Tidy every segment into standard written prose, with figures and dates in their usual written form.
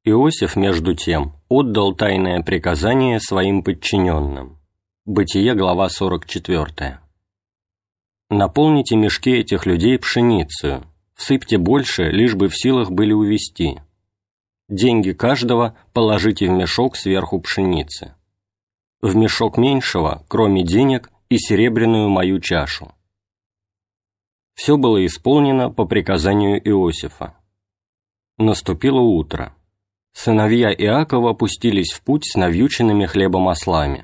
Иосиф, между тем, отдал тайное приказание своим подчиненным. Бытие, глава 44. «Наполните мешки этих людей пшеницей, всыпьте больше, лишь бы в силах были увезти. Деньги каждого положите в мешок сверху пшеницы. В мешок меньшего, кроме денег, и серебряную мою чашу». Все было исполнено по приказанию Иосифа. Наступило утро. Сыновья Иакова пустились в путь с навьюченными хлебом ослами.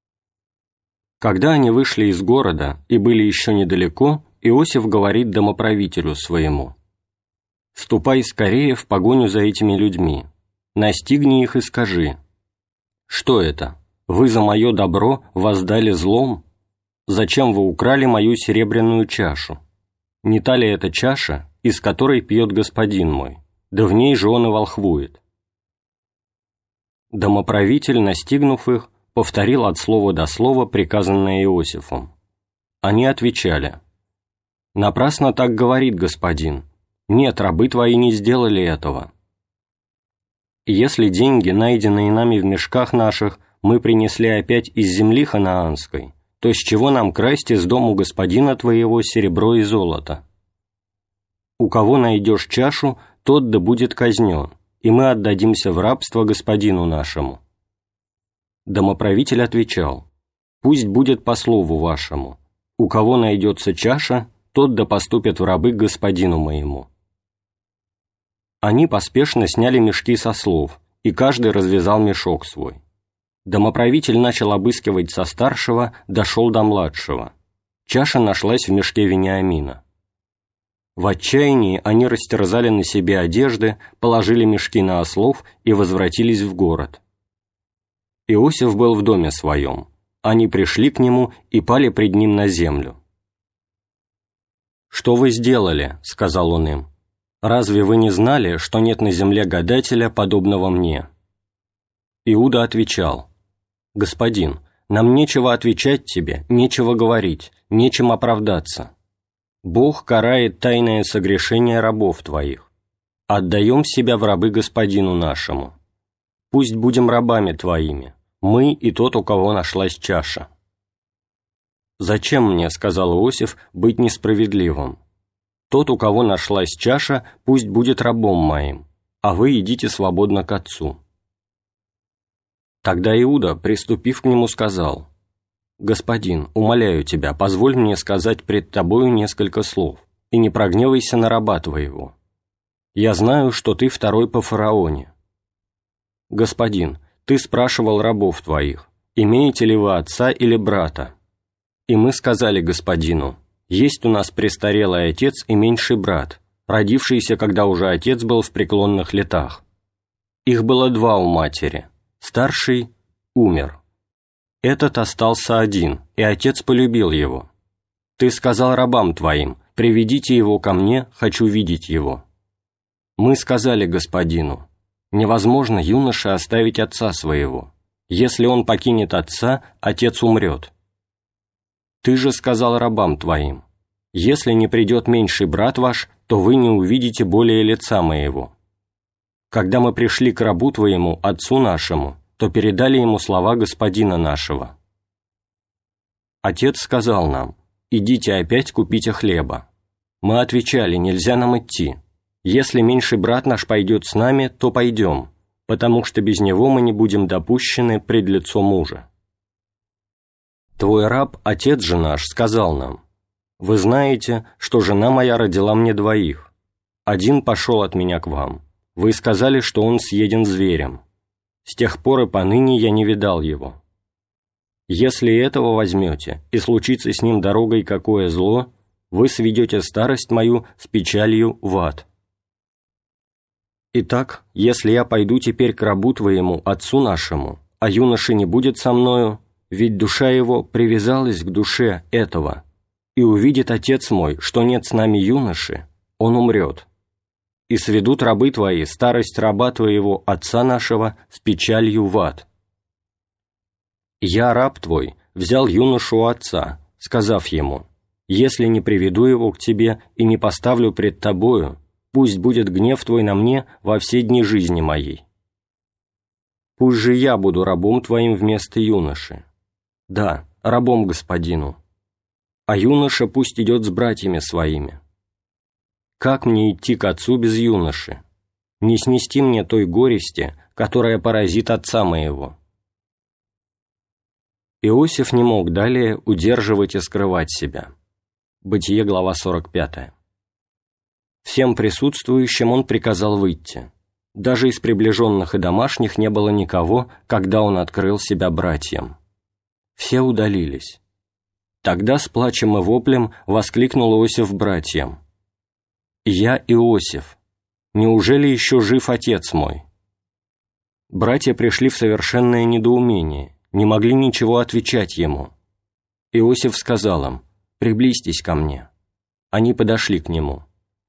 Когда они вышли из города и были еще недалеко, Иосиф говорит домоправителю своему: «Ступай скорее в погоню за этими людьми, настигни их и скажи: что это? Вы за мое добро воздали злом? Зачем вы украли мою серебряную чашу? Не та ли это чаша, из которой пьет господин мой? Да в ней же он и волхвует». Домоправитель, настигнув их, повторил от слова до слова приказанное Иосифом. Они отвечали: «Напрасно так говорит господин. Нет, рабы твои не сделали этого. Если деньги, найденные нами в мешках наших, мы принесли опять из земли ханаанской, то с чего нам красть из дому господина твоего серебро и золото? У кого найдешь чашу, тот да будет казнен, и мы отдадимся в рабство господину нашему». Домоправитель отвечал: «Пусть будет по слову вашему. У кого найдется чаша, тот да поступит в рабы к господину моему». Они поспешно сняли мешки со ослов, и каждый развязал мешок свой. Домоправитель начал обыскивать со старшего, дошел до младшего. Чаша нашлась в мешке Вениамина. В отчаянии они растерзали на себе одежды, положили мешки на ослов и возвратились в город. Иосиф был в доме своем. Они пришли к нему и пали пред ним на землю. «Что вы сделали?» — сказал он им. «Разве вы не знали, что нет на земле гадателя, подобного мне?» Иуда отвечал: «Господин, нам нечего отвечать тебе, нечего говорить, нечем оправдаться. Бог карает тайное согрешение рабов твоих. Отдаем себя в рабы господину нашему. Пусть будем рабами твоими, мы и тот, у кого нашлась чаша». «Зачем мне, — сказал Иосиф, — быть несправедливым? Тот, у кого нашлась чаша, пусть будет рабом моим, а вы идите свободно к отцу». Тогда Иуда, приступив к нему, сказал: «Господин, умоляю тебя, позволь мне сказать пред тобою несколько слов, и не прогневайся на раба твоего. Я знаю, что ты второй по фараоне. Господин, ты спрашивал рабов твоих, имеете ли вы отца или брата? И мы сказали господину: есть у нас престарелый отец и меньший брат, родившийся, когда уже отец был в преклонных летах. Их было два у матери, старший умер. Этот остался один, и отец полюбил его. Ты сказал рабам твоим: приведите его ко мне, хочу видеть его. Мы сказали господину: невозможно юноше оставить отца своего. Если он покинет отца, отец умрет. Ты же сказал рабам твоим: если не придет меньший брат ваш, то вы не увидите более лица моего. Когда мы пришли к рабу твоему, отцу нашему, то передали ему слова господина нашего. Отец сказал нам: идите опять купите хлеба. Мы отвечали: нельзя нам идти. Если меньший брат наш пойдет с нами, то пойдем, потому что без него мы не будем допущены пред лицо мужа. Твой раб, отец же наш, сказал нам: вы знаете, что жена моя родила мне двоих. Один пошел от меня к вам. Вы сказали, что он съеден зверем. С тех пор и поныне я не видал его. Если этого возьмете, и случится с ним дорогой какое зло, вы сведете старость мою с печалью в ад. Итак, если я пойду теперь к рабу твоему, отцу нашему, а юноша не будет со мною, ведь душа его привязалась к душе этого, и увидит отец мой, что нет с нами юноши, он умрет. И сведут рабы твои старость раба твоего, отца нашего, с печалью в ад. Я, раб твой, взял юношу у отца, сказав ему: если не приведу его к тебе и не поставлю пред тобою, пусть будет гнев твой на мне во все дни жизни моей. Пусть же я буду рабом твоим вместо юноши. Да, рабом господину. А юноша пусть идет с братьями своими. Как мне идти к отцу без юноши? Не снести мне той горести, которая поразит отца моего». Иосиф не мог далее удерживать и скрывать себя. Бытие, глава 45. Всем присутствующим он приказал выйти. Даже из приближенных и домашних не было никого, когда он открыл себя братьям. Все удалились. Тогда с плачем и воплем воскликнул Иосиф братьям: «Я Иосиф, неужели еще жив отец мой?» Братья пришли в совершенное недоумение, не могли ничего отвечать ему. Иосиф сказал им: «Приблизьтесь ко мне». Они подошли к нему.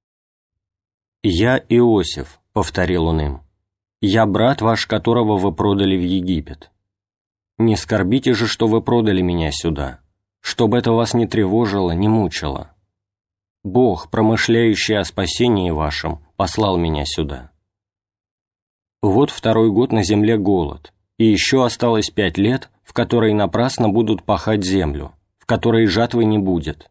«Я Иосиф», — повторил он им, — «я брат ваш, которого вы продали в Египет. Не скорбите же, что вы продали меня сюда, чтобы это вас не тревожило, не мучило. Бог, промышляющий о спасении вашем, послал меня сюда. Вот 2-й год на земле голод, и еще осталось 5 лет, в которые напрасно будут пахать землю, в которой жатвы не будет.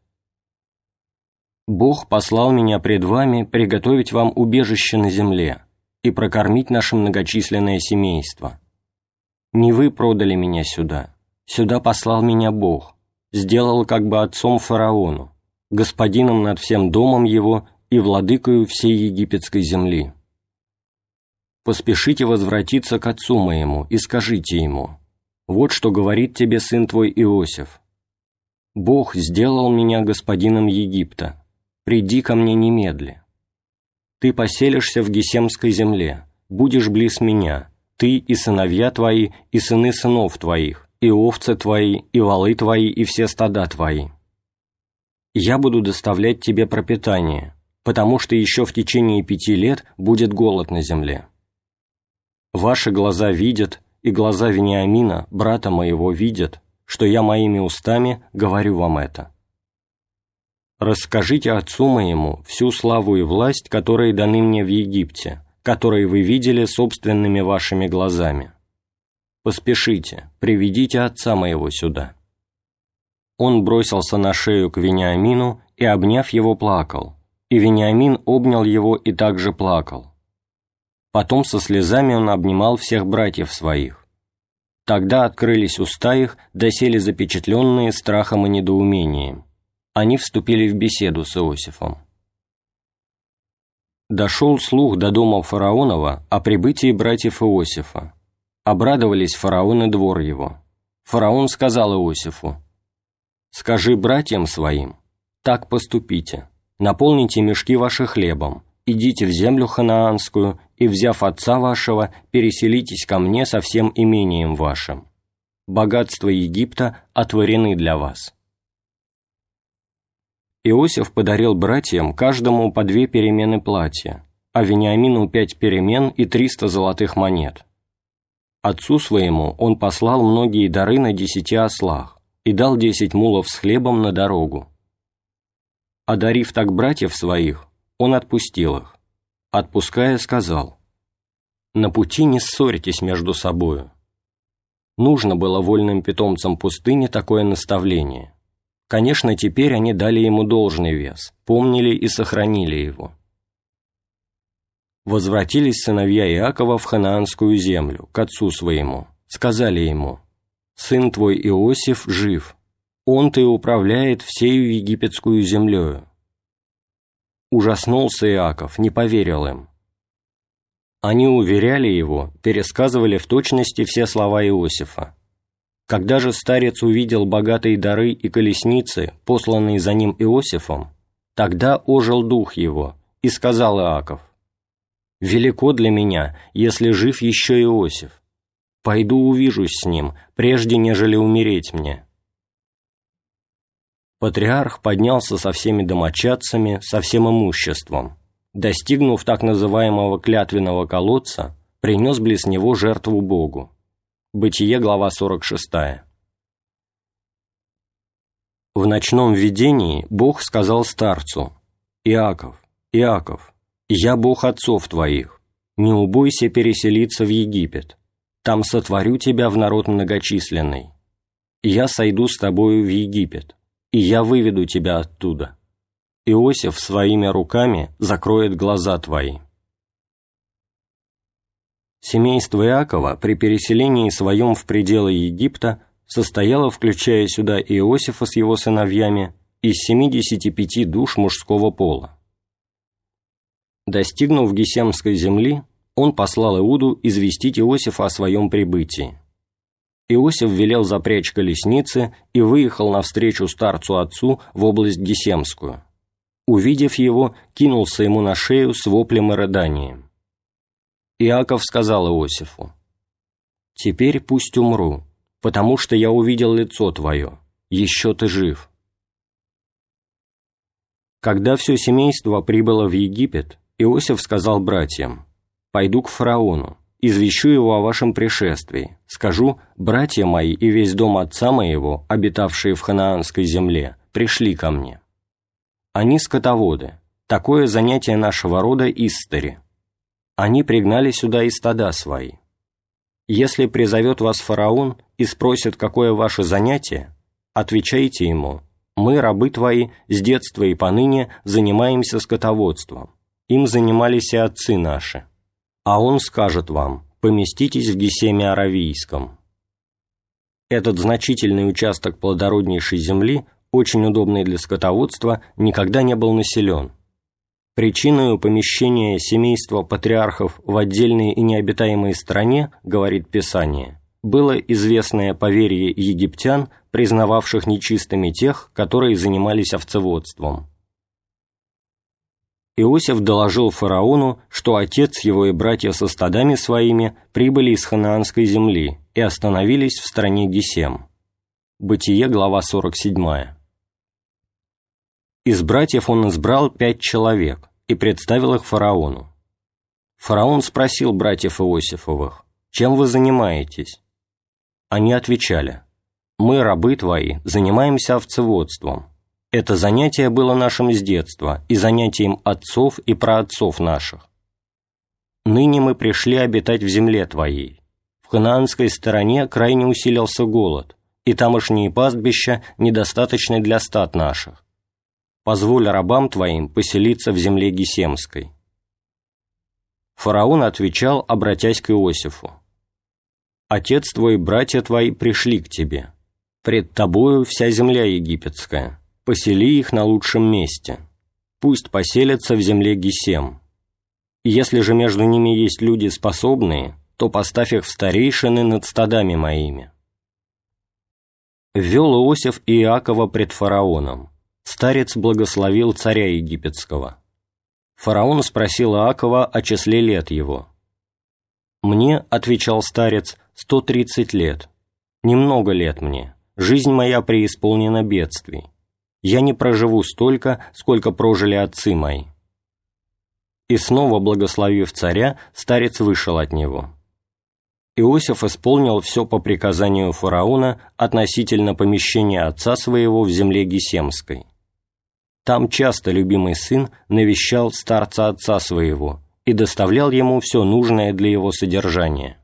Бог послал меня пред вами приготовить вам убежище на земле и прокормить наше многочисленное семейство. Не вы продали меня сюда, сюда послал меня Бог, сделал как бы отцом фараону, господином над всем домом его и владыкою всей египетской земли. Поспешите возвратиться к отцу моему и скажите ему: вот что говорит тебе сын твой Иосиф. Бог сделал меня господином Египта, приди ко мне немедли. Ты поселишься в Гесемской земле, будешь близ меня, ты и сыновья твои, и сыны сынов твоих, и овцы твои, и волы твои, и все стада твои. Я буду доставлять тебе пропитание, потому что еще в течение 5 лет будет голод на земле. Ваши глаза видят, и глаза Вениамина, брата моего, видят, что я моими устами говорю вам это. Расскажите отцу моему всю славу и власть, которые даны мне в Египте, которые вы видели собственными вашими глазами. Поспешите, приведите отца моего сюда». Он бросился на шею к Вениамину и, обняв его, плакал, и Вениамин обнял его и также плакал. Потом со слезами он обнимал всех братьев своих. Тогда открылись уста их, доселе запечатленные страхом и недоумением. Они вступили в беседу с Иосифом. Дошел слух до дома фараонова о прибытии братьев Иосифа. Обрадовались фараон и двор его. Фараон сказал Иосифу: «Скажи братьям своим, так поступите, наполните мешки ваши хлебом, идите в землю ханаанскую, и, взяв отца вашего, переселитесь ко мне со всем имением вашим. Богатства Египта отворены для вас». Иосиф подарил братьям каждому по 2 перемены платья, а Вениамину 5 перемен и 300 золотых монет. Отцу своему он послал многие дары на 10 ослах и дал 10 мулов с хлебом на дорогу. Одарив так братьев своих, он отпустил их. Отпуская, сказал: «На пути не ссорьтесь между собою». Нужно было вольным питомцам пустыни такое наставление. Конечно, теперь они дали ему должный вес, помнили и сохранили его. Возвратились сыновья Иакова в ханаанскую землю, к отцу своему. Сказали ему: «Сын твой Иосиф жив, он-то и управляет всею египетскую землею». Ужаснулся Иаков, не поверил им. Они уверяли его, пересказывали в точности все слова Иосифа. Когда же старец увидел богатые дары и колесницы, посланные за ним Иосифом, тогда ожил дух его, и сказал Иаков: «Велико для меня, если жив еще Иосиф. Пойду увижусь с ним, прежде нежели умереть мне». Патриарх поднялся со всеми домочадцами, со всем имуществом. Достигнув так называемого клятвенного колодца, принес близ него жертву Богу. Бытие, глава 46. В ночном видении Бог сказал старцу: «Иаков, Иаков, я Бог отцов твоих, не убойся переселиться в Египет, там сотворю тебя в народ многочисленный. Я сойду с тобою в Египет, и я выведу тебя оттуда. Иосиф своими руками закроет глаза твои». Семейство Иакова при переселении своем в пределы Египта состояло, включая сюда Иосифа с его сыновьями, из 75 душ мужского пола. Достигнув Гесемской земли, он послал Иуду известить Иосифа о своем прибытии. Иосиф велел запрячь колесницы и выехал навстречу старцу-отцу в область Гесемскую. Увидев его, кинулся ему на шею с воплем и рыданием. Иаков сказал Иосифу: «Теперь пусть умру, потому что я увидел лицо твое, еще ты жив». Когда все семейство прибыло в Египет, Иосиф сказал братьям: «Пойду к фараону, извещу его о вашем пришествии, скажу: братья мои и весь дом отца моего, обитавшие в ханаанской земле, пришли ко мне. Они скотоводы, такое занятие нашего рода истори. Они пригнали сюда и стада свои. Если призовет вас фараон и спросит, какое ваше занятие, отвечайте ему: мы, рабы твои, с детства и поныне занимаемся скотоводством. Им занимались и отцы наши. А он скажет вам: поместитесь в Гесеме Аравийском». Этот значительный участок плодороднейшей земли, очень удобный для скотоводства, никогда не был населен. Причиной помещения семейства патриархов в отдельной и необитаемой стране, говорит Писание, было известное поверье египтян, признававших нечистыми тех, которые занимались овцеводством. Иосиф доложил фараону, что отец его и братья со стадами своими прибыли из ханаанской земли и остановились в стране Гесем. Бытие, глава 47. Из братьев он избрал 5 человек и представил их фараону. Фараон спросил братьев Иосифовых: «Чем вы занимаетесь?» Они отвечали: «Мы, рабы твои, занимаемся овцеводством. Это занятие было нашим с детства и занятием отцов и праотцов наших. Ныне мы пришли обитать в земле твоей. В ханаанской стороне крайне усилился голод, и тамошние пастбища недостаточны для стад наших. Позволь рабам твоим поселиться в земле Гесемской». Фараон отвечал, обратясь к Иосифу: «Отец твой и братья твои пришли к тебе. Пред тобою вся земля египетская. Посели их на лучшем месте. Пусть поселятся в земле Гесем. Если же между ними есть люди способные, то поставь их в старейшины над стадами моими». Ввел Иосиф и Иакова пред фараоном. Старец благословил царя египетского. Фараон спросил Иакова о числе лет его. «Мне, — отвечал старец, — 130 лет. Немного лет мне, жизнь моя преисполнена бедствий. Я не проживу столько, сколько прожили отцы мои». И снова, благословив царя, старец вышел от него. Иосиф исполнил все по приказанию фараона относительно помещения отца своего в земле Гесемской. Там часто любимый сын навещал старца отца своего и доставлял ему все нужное для его содержания.